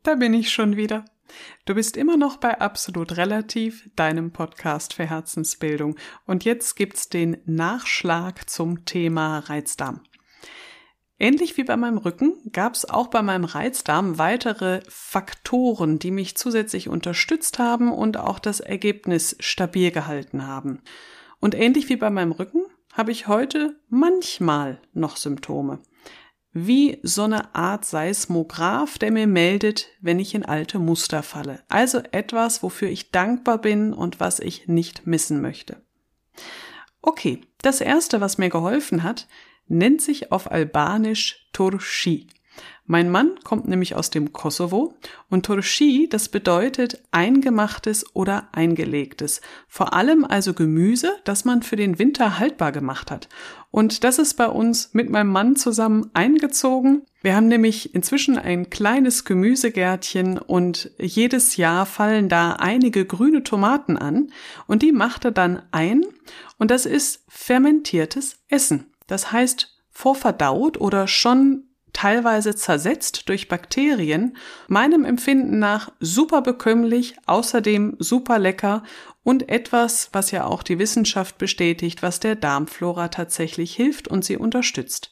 Da bin ich schon wieder. Du bist immer noch bei Absolut Relativ, deinem Podcast für Herzensbildung. Und jetzt gibt's den Nachschlag zum Thema Reizdarm. Ähnlich wie bei meinem Rücken gab's auch bei meinem Reizdarm weitere Faktoren, die mich zusätzlich unterstützt haben und auch das Ergebnis stabil gehalten haben. Und ähnlich wie bei meinem Rücken habe ich heute manchmal noch Symptome. Wie so eine Art Seismograph, der mir meldet, wenn ich in alte Muster falle. Also etwas, wofür ich dankbar bin und was ich nicht missen möchte. Okay, das erste, was mir geholfen hat, nennt sich auf Albanisch Turşi. Mein Mann kommt nämlich aus dem Kosovo und Turşi, das bedeutet eingemachtes oder eingelegtes. Vor allem also Gemüse, das man für den Winter haltbar gemacht hat. Und das ist bei uns mit meinem Mann zusammen eingezogen. Wir haben nämlich inzwischen ein kleines Gemüsegärtchen und jedes Jahr fallen da einige grüne Tomaten an und die macht er dann ein und das ist fermentiertes Essen. Das heißt vorverdaut oder schon teilweise zersetzt durch Bakterien, meinem Empfinden nach super bekömmlich, außerdem super lecker und etwas, was ja auch die Wissenschaft bestätigt, was der Darmflora tatsächlich hilft und sie unterstützt.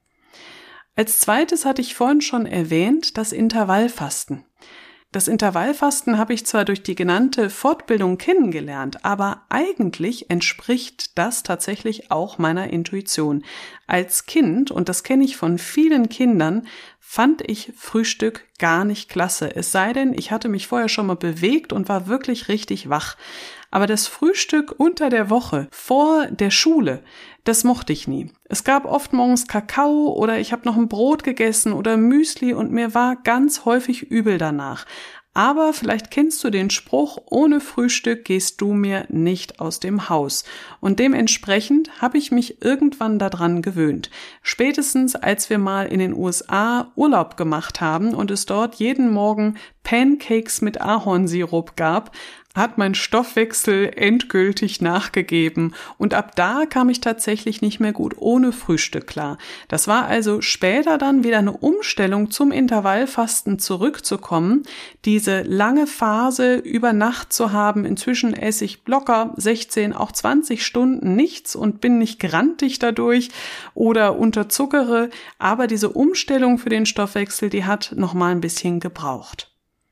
Als zweites hatte ich vorhin schon erwähnt, das Intervallfasten. Das Intervallfasten habe ich zwar durch die genannte Fortbildung kennengelernt, aber eigentlich entspricht das tatsächlich auch meiner Intuition. Als Kind, und das kenne ich von vielen Kindern, fand ich Frühstück gar nicht klasse. Es sei denn, ich hatte mich vorher schon mal bewegt und war wirklich richtig wach. Aber das Frühstück unter der Woche, vor der Schule, das mochte ich nie. Es gab oft morgens Kakao oder ich habe noch ein Brot gegessen oder Müsli und mir war ganz häufig übel danach. Aber vielleicht kennst du den Spruch, ohne Frühstück gehst du mir nicht aus dem Haus. Und dementsprechend habe ich mich irgendwann daran gewöhnt. Spätestens als wir mal in den USA Urlaub gemacht haben und es dort jeden Morgen Pancakes mit Ahornsirup gab, hat mein Stoffwechsel endgültig nachgegeben und ab da kam ich tatsächlich nicht mehr gut ohne Frühstück klar. Das war also später dann wieder eine Umstellung zum Intervallfasten zurückzukommen, diese lange Phase über Nacht zu haben. Inzwischen esse ich locker 16, auch 20 Stunden nichts und bin nicht grantig dadurch oder unterzuckere, aber diese Umstellung für den Stoffwechsel, die hat noch mal ein bisschen gebraucht.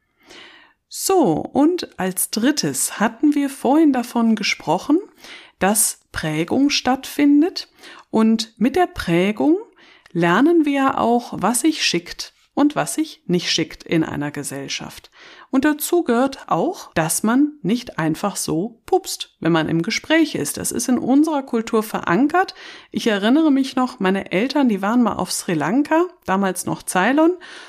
So, und als drittes hatten wir vorhin davon gesprochen, dass Prägung stattfindet und mit der Prägung lernen wir auch, was sich schickt und was sich nicht schickt in einer Gesellschaft. Und dazu gehört auch, dass man nicht einfach so pupst, wenn man im Gespräch ist. Das ist in unserer Kultur verankert. Ich erinnere mich noch, meine Eltern, die waren mal auf Sri Lanka, damals noch Ceylon,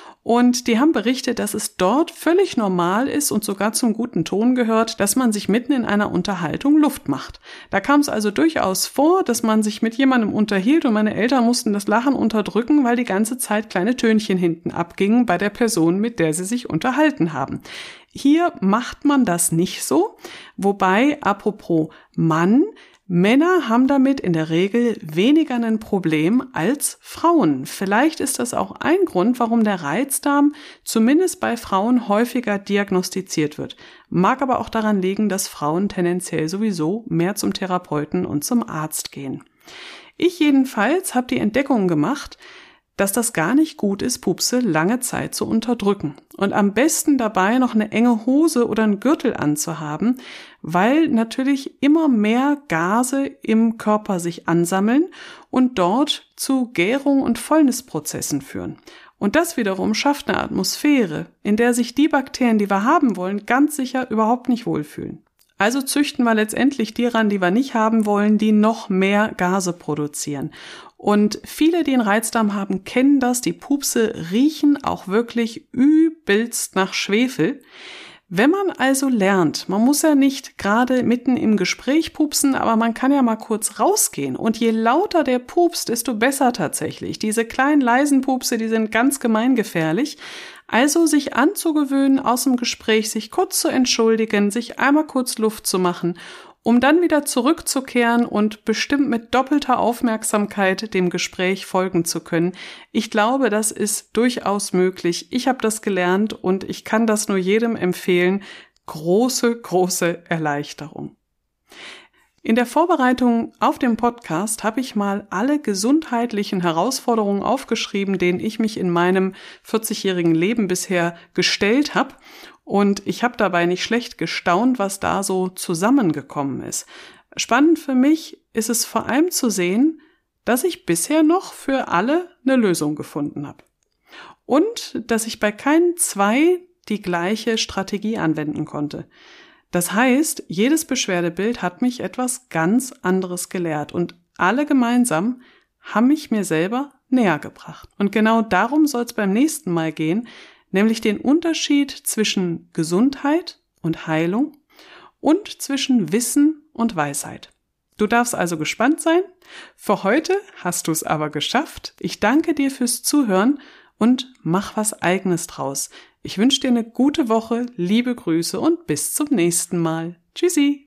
und die haben berichtet, dass es dort völlig normal ist und sogar zum guten Ton gehört, dass man sich mitten in einer Unterhaltung Luft macht. Da kam es also durchaus vor, dass man sich mit jemandem unterhielt und meine Eltern mussten das Lachen unterdrücken, weil die ganze Zeit kleine Tönchen hinten abgingen bei der Person, mit der sie sich unterhalten haben. Hier macht man das nicht so, wobei, apropos Mann, Männer haben damit in der Regel weniger ein Problem als Frauen. Vielleicht ist das auch ein Grund, warum der Reizdarm zumindest bei Frauen häufiger diagnostiziert wird. Mag aber auch daran liegen, dass Frauen tendenziell sowieso mehr zum Therapeuten und zum Arzt gehen. Ich jedenfalls habe die Entdeckung gemacht, dass das gar nicht gut ist, Pupse lange Zeit zu unterdrücken. Und am besten dabei noch eine enge Hose oder einen Gürtel anzuhaben, weil natürlich immer mehr Gase im Körper sich ansammeln und dort zu Gärung und Fäulnisprozessen führen. Und das wiederum schafft eine Atmosphäre, in der sich die Bakterien, die wir haben wollen, ganz sicher überhaupt nicht wohlfühlen. Also züchten wir letztendlich die ran, die wir nicht haben wollen, die noch mehr Gase produzieren. Und viele, die einen Reizdarm haben, kennen das. Die Pupse riechen auch wirklich übelst nach Schwefel. Wenn man also lernt, man muss ja nicht gerade mitten im Gespräch pupsen, aber man kann ja mal kurz rausgehen. Und je lauter der pupst, desto besser tatsächlich. Diese kleinen leisen Pupse, die sind ganz gemeingefährlich. Also sich anzugewöhnen aus dem Gespräch, sich kurz zu entschuldigen, sich einmal kurz Luft zu machen um dann wieder zurückzukehren und bestimmt mit doppelter Aufmerksamkeit dem Gespräch folgen zu können. Ich glaube, das ist durchaus möglich. Ich habe das gelernt und ich kann das nur jedem empfehlen. Große, große Erleichterung. In der Vorbereitung auf den Podcast habe ich mal alle gesundheitlichen Herausforderungen aufgeschrieben, denen ich mich in meinem 40-jährigen Leben bisher gestellt habe. Und ich habe dabei nicht schlecht gestaunt, was da so zusammengekommen ist. Spannend für mich ist es vor allem zu sehen, dass ich bisher noch für alle eine Lösung gefunden habe. Und dass ich bei keinen zwei die gleiche Strategie anwenden konnte. Das heißt, jedes Beschwerdebild hat mich etwas ganz anderes gelehrt und alle gemeinsam haben mich mir selber näher gebracht. Und genau darum soll es beim nächsten Mal gehen, nämlich den Unterschied zwischen Gesundheit und Heilung und zwischen Wissen und Weisheit. Du darfst also gespannt sein. Für heute hast du es aber geschafft. Ich danke dir fürs Zuhören und mach was Eigenes draus. Ich wünsche dir eine gute Woche, liebe Grüße und bis zum nächsten Mal. Tschüssi!